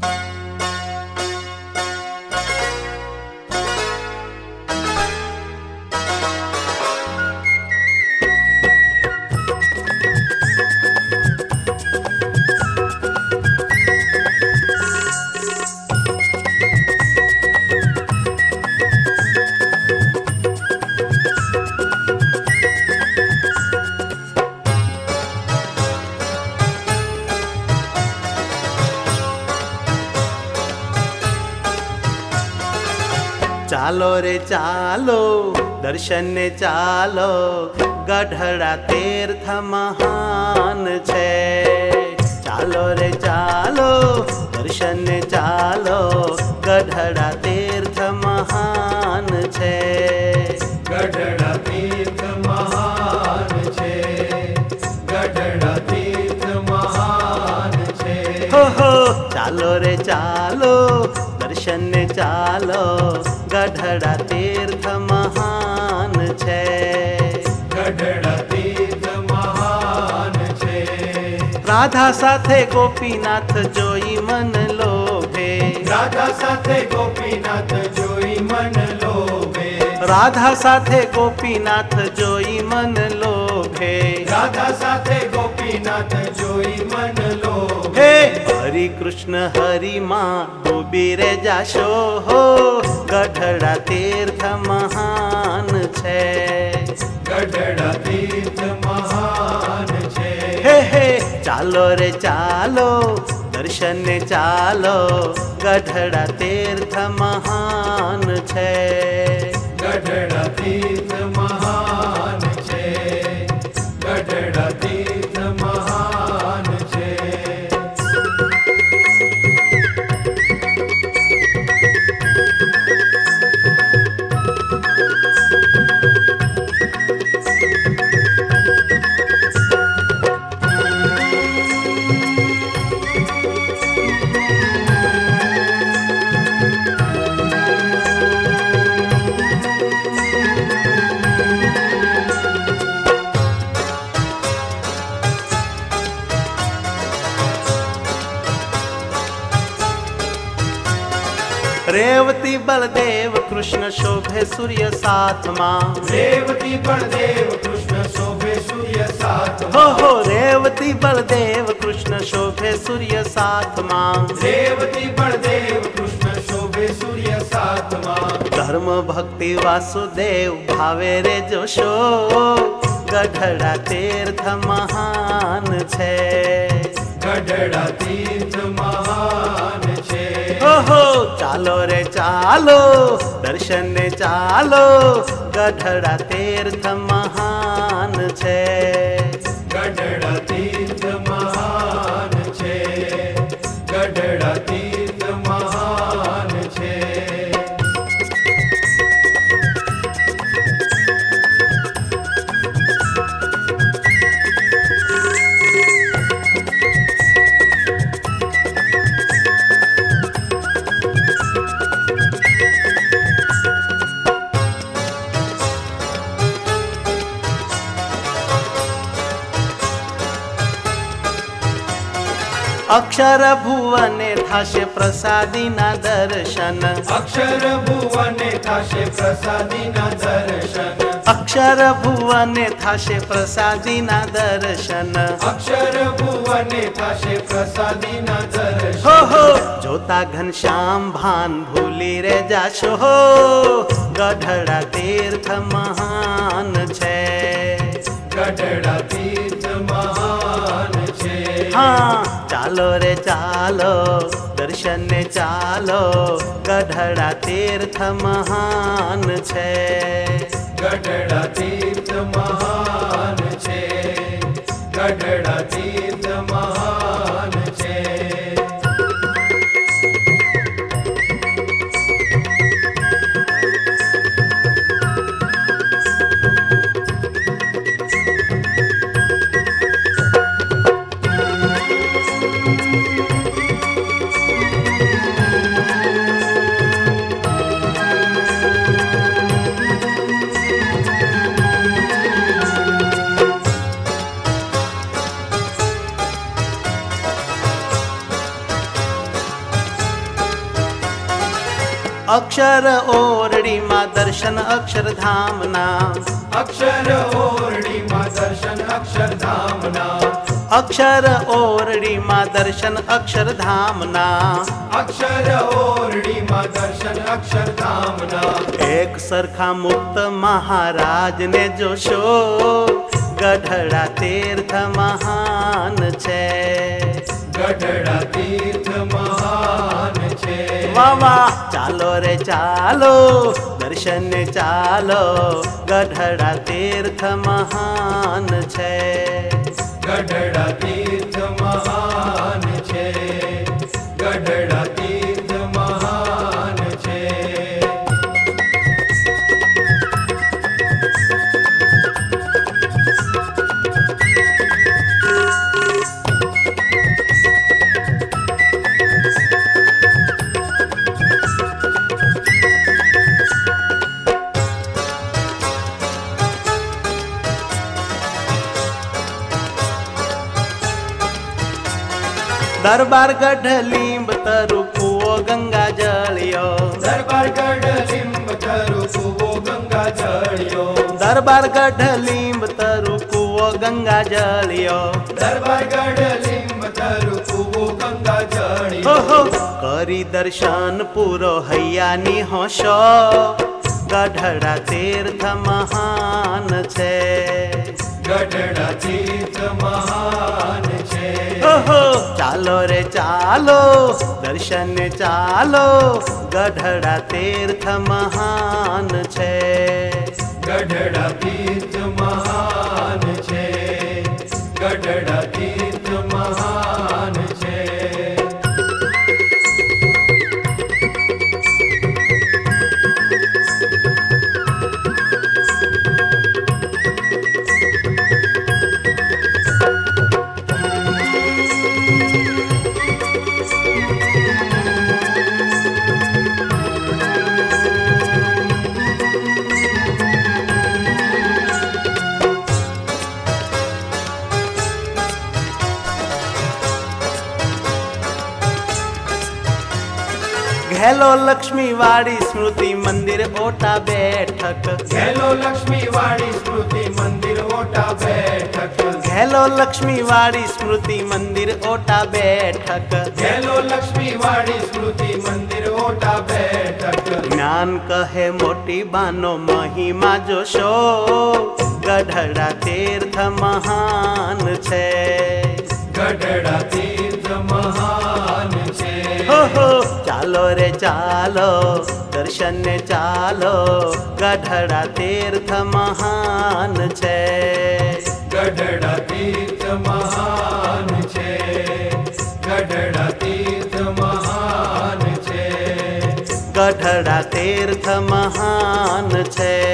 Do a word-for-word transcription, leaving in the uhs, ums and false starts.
ચાલો રે ચાલો દર્શને ચાલો, ગઢડા તીર્થ મહાન છે. ચાલો રે ચાલો દર્શને ચાલો, ગઢડા તીર્થ મહાન છે. ગઢડા તીર્થ મહાન છે, ગઢડા તીર્થ મહાન છે. હો હો ચાલો રે ચાલો દર્શને ચાલો, ગઢડા તીર્થ મહાન છે. ગઢડા તીર્થ મહાન છે. રાધા સાથે ગોપીનાથ જોઈ મન લોભે, રાધા સાથે ગોપીનાથ જોઈ મન લોભે. રાધા સાથે ગોપીનાથ જોઈ મન લોભે. રાધા સાથે ગોપીનાથ જોઈ મન લોભે. હે હરિ કૃષ્ણ હરિ માં ડૂબી રે જાશો હો, ગઢડા તીર્થ મહાન છે. ગઢડા તીર્થ મહાન છે. હે હે ચાલો રે ચાલો દર્શને ચાલો, ગઢડા તીર્થ મહાન છે. ગઢડા તીર્થ મહાન છે. ગઢડા તીર્થ મહાન છે. રેવતી બલદેવ કૃષ્ણ શોભે સૂર્ય સાથમાં. રેવતી બળદેવ કૃષ્ણ શોભે સૂર્ય સાથમાં. હો હો રેવતી બલદેવ કૃષ્ણ શોભે સૂર્ય સાથમાં. રેવતી બળદેવ કૃષ્ણ શોભે સૂર્ય સાથમાં. ધર્મ ભક્તિ વાસુદેવ ભાવે રે જોશો, ગઢડા તીર્થ મહાન છે. ગઢડા તીર્થ મહાન છે. ઓહો ચાલો રે ચાલો દર્શને ચાલો, ગઢડા તીર્થ મહાન છે. ગઢડા તીર્થ મહાન છે. ગઢડા તીર્થ મહાન છે. અક્ષર ભુવને થાશે પ્રસાદીના દર્શન. અક્ષર ભુવને થાશે પ્રસાદીના દર્શન. અક્ષર ભુવને થાશે પ્રસાદીના દર્શન. અક્ષર ભુવને થાશે પ્રસાદીના દર્શન. હો હો જોતા ઘનશ્યામ ભાન ભૂલી રે જાશો હો, ગઢડા તીર્થ મહાન છે. ગઢડા તીર્થ મહાન છે. હા ચાલો રે ચાલો દર્શને ચાલો, ગઢડા તીર્થ મહાન છે. ગઢડા તીર્થ મહાન છે. ગઢડા તીર્થ મહાન છે. અક્ષર ઓરડીમાં દર્શન અક્ષરધામના અક્ષર ઓરડીમાં દર્શન અક્ષરધામના અક્ષર ઓરડીમાં દર્શન અક્ષરધામના અક્ષર ઓરડીમાં દર્શન અક્ષરધામના એક સરખા મુક્ત મહારાજને જોશો ગઢડા તીર્થ મહાન છે ગઢડા તીર્થ મહાન છે વાહ વાહ ચાલો રે ચાલો દર્શને ચાલો ગઢડા તીર્થ મહાન છે ગઢડા તીર્થ મહાન છે ગઢડા તીર્થ મહાન છે દરબાર ગઢ લીંબ તરુ કૂવો ગંગા જળિયો દરબાર ગઢ લીંબ તરુ કૂવો ગંગા જળિયો દરબાર ગઢ લીંબ તરુ કૂવો ગંગા જળિયો દરબાર ગઢ લીંબ તરુ કૂવો ગંગા જળિયો ઓહો કરી દર્શન પૂરો હૈયાની હોશો ગઢડા તીર્થ મહાન છે ગઢડા તીર્થ મહાન છે ઓહો ચાલો રે ચાલો દર્શન ચાલો ગઢડા તીર્થ મહાન છે ગઢડા તીર્થ મહાન છે ગઢડા તીર્થ મહાન છે ઘેલો લક્ષ્મી વાડી સ્મૃતિ મંદિર ઓટા બેઠક ઘેલો લક્ષ્મી વાડી સ્મૃતિ મંદિર ઓટા બેઠક ઘેલો લક્ષ્મી વાડી સ્મૃતિ મંદિર ઓટા બેઠક ઘેલો લક્ષ્મી વાડી સ્મૃતિ મંદિર ઓટા બેઠક જ્ઞાન કહે મોટી બાનો મહિમા જોશો ગઢડા તીર્થ મહાન છે ગઢડા તીર્થ મહાન છે ઓહો ચાલો રે ચાલો દર્શને ચાલો ગઢડા તીર્થ મહાન છે ગઢડા તીર્થ મહાન છે ગઢડા તીર્થ મહાન છે ગઢડા તીર્થ મહાન છે